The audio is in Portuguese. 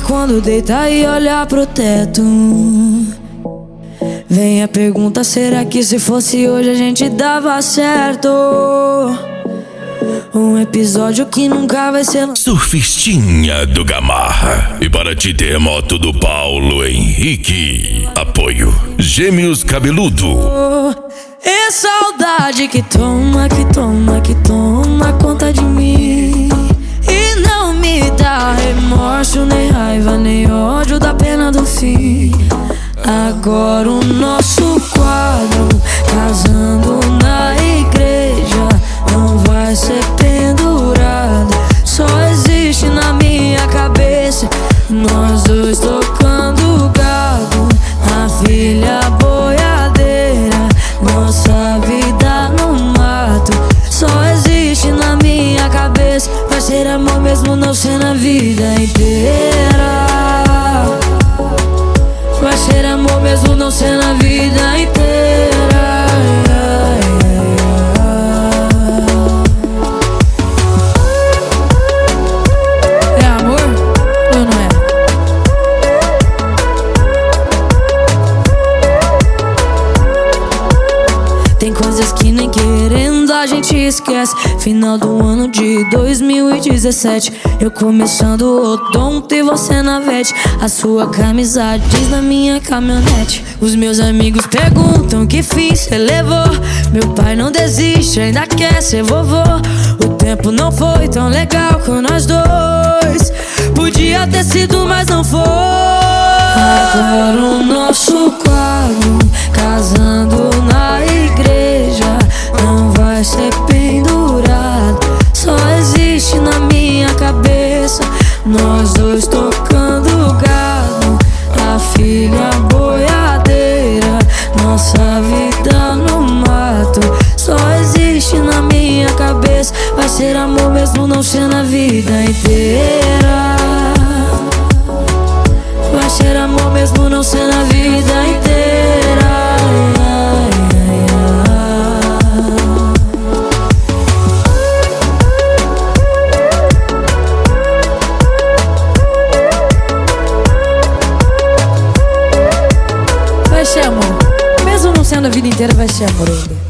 quando deita e olha pro teto. Vem a pergunta, será que se fosse hoje a gente dava certo? Um episódio que nunca vai ser. Surfistinha do Gamarra. E para ti, Terremoto do Paulo Henrique. Apoio Gêmeos Cabeludo. É saudade que toma, que toma, que toma conta de mim. E não me dá remorso, nem raiva, nem ódio da pena do fim. Agora o nosso quadro, casando na igreja, não vai ser pendurado. Só existe na minha cabeça nós dois tocando gado, a filha boiadeira, nossa vida no mato. Só existe na minha cabeça, vai ser amor mesmo não ser na vida inteira. Vai ser amor mesmo não ser na vida inteira. É amor ou não é? Tem coisas que nem querendo a gente esquece. Final do ano de 2017, eu começando o odonto e você na vete. A sua camisa diz na minha caminhonete. Os meus amigos perguntam que fim cê levou. Meu pai não desiste, ainda quer ser vovô. O tempo não foi tão legal com nós dois. Podia ter sido, mas não foi. Agora o nosso quadro, casando na igreja, não vai ser pendurado. Só existe na minha cabeça nós dois tocando gado, a filha boiadeira, nossa vida no mato. Só existe na minha cabeça, vai ser amor mesmo não ser na vida inteira. Vai ser amor mesmo não ser na vida inteira. Vai ser amor, mesmo não sendo a vida inteira, vai ser amor ainda.